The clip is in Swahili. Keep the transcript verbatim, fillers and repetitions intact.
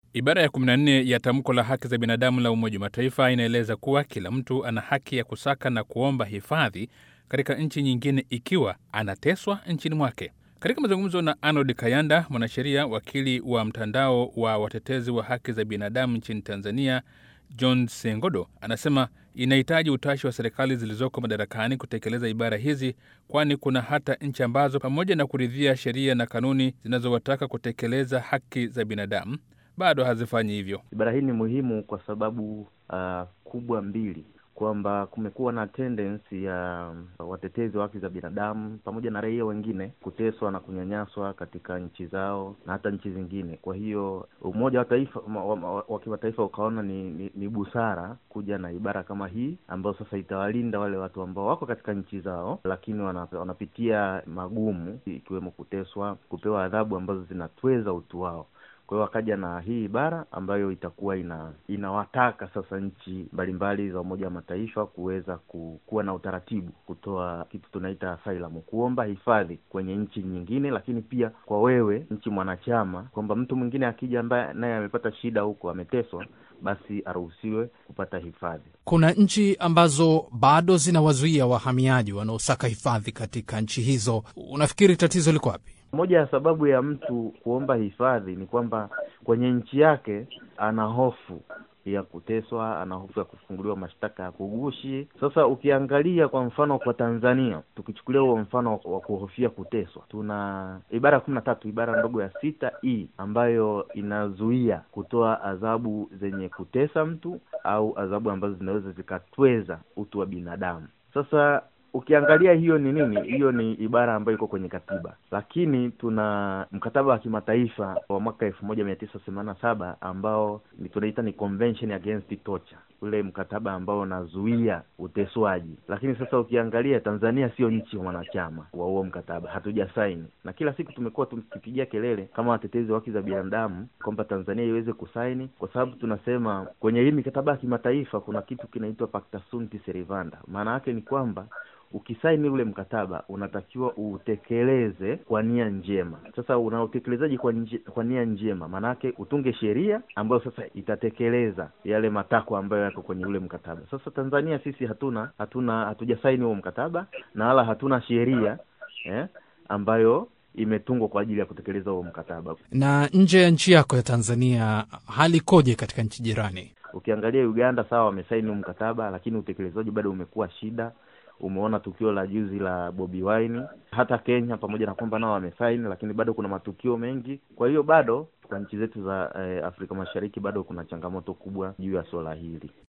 Ibara ya kumi na nne ya Tamko la Haki za Binadamu la Umoja wa Mataifa inaeleza kuwa kila mtu ana haki ya kusaka na kuomba hifadhi katika nchi nyingine ikiwa anateswa nchini mwake. Katika mazungumzo na Arnold Kayanda, mwanasheria wakili wa mtandao wa watetezi wa haki za binadamu nchini Tanzania, John Sengodo anasema inahitaji utashi wa serikali zilizoko madarakani kutekeleza ibara hizi, kwani kuna hata nchi ambazo pamoja na kuridhia sheria na kanuni zinazowataka kutekeleza haki za binadamu bado hazifanyi hivyo. Ibara hii ni muhimu kwa sababu uh, kubwa mbili, kwamba kumekuwa na tendency ya uh, watetezi wa haki za binadamu pamoja na raia wengine kuteswa na kunyanyaswa katika nchi zao na hata nchi zingine. Kwa hiyo Umoja wa Taifa wa kimataifa ukaona ni, ni, ni busara kuja na ibara kama hii ambayo sasa itawalinda wale watu ambao wako katika nchi zao lakini wanapitia magumu, ikiwemo kuteswa, kupewa adhabu ambazo zinatweza utu wao. Kwa hiyo wakaja na hii ibara ambayo itakuwa ina inawataka sasa nchi mbalimbali za Umoja wa Mataifa kuweza ku, kuwa na utaratibu kutoa kitu tunaita asylum, kuomba hifadhi kwenye nchi nyingine, lakini pia kwa wewe nchi mwanachama, kwamba mtu mwingine akija ambaye naye amepata shida huko, ameteswa, basi aruhusiwe kupata hifadhi. Kuna nchi ambazo bado zinawazuia wahamiaji wanaosaka hifadhi katika nchi hizo. Unafikiri tatizo liko wapi? Moja ya sababu ya mtu kuomba hifadhi ni kwamba kwenye nchi yake ana hofu ya kuteswa, ana hofu ya kufunguliwa mashtaka ya kugushi. Sasa ukiangalia kwa mfano kwa Tanzania, tukichukulia huo mfano wa kuhofia kuteswa, tuna ibara kumi na tatu, ibara ndogo ya sita i ambayo inazuia kutoa adhabu zenye kutesa mtu au adhabu ambazo zinaweza zikatweza utu wa binadamu. Sasa ukiangalia hiyo ni nini? Hiyo ni ibara ambayo iko kwenye katiba. Lakini tuna mkataba wa kimataifa wa mwaka elfu moja mia tisa themanini na saba ambao ni tunaita ni Convention Against Torture, ule mkataba ambao unazuia uteswaji. Lakini sasa ukiangalia Tanzania sio nchi mwanachama wa huo mkataba, hatujasaini. Na kila siku tumekuwa tukipigia kelele kama watetezi wa haki za binadamu kwamba Tanzania iweze kusaini, kwa sababu tunasema kwenye hii mikataba ya kimataifa kuna kitu kinaitwa Pacta Sunt Servanda. Maana yake ni kwamba ukisaini ule mkataba unatakiwa utekeleze kwa nia njema. Sasa unaotekelezaji kwa nje, kwa nia njema, maana yake utunge sheria ambayo sasa itatekeleza yale matakwa ambayo yako kwenye ule mkataba. Sasa Tanzania sisi hatuna hatuna hatujasaini huo mkataba na wala hatuna sheria eh, ambayo imetungwa kwa ajili ya kutekeleza huo mkataba. Na nje ya nchi yako ya Tanzania, hali koje katika nchi jirani? Ukiangalia Uganda, sawa, wamesaini huo mkataba, lakini utekelezaji bado umekuwa shida. Umeona tukio la juzi la Bobi Wine. Hata Kenya pamoja na kwamba nao wamesaini, lakini bado kuna matukio mengi. Kwa hiyo bado kwa nchi zetu za eh, Afrika Mashariki bado kuna changamoto kubwa juu ya swala hili.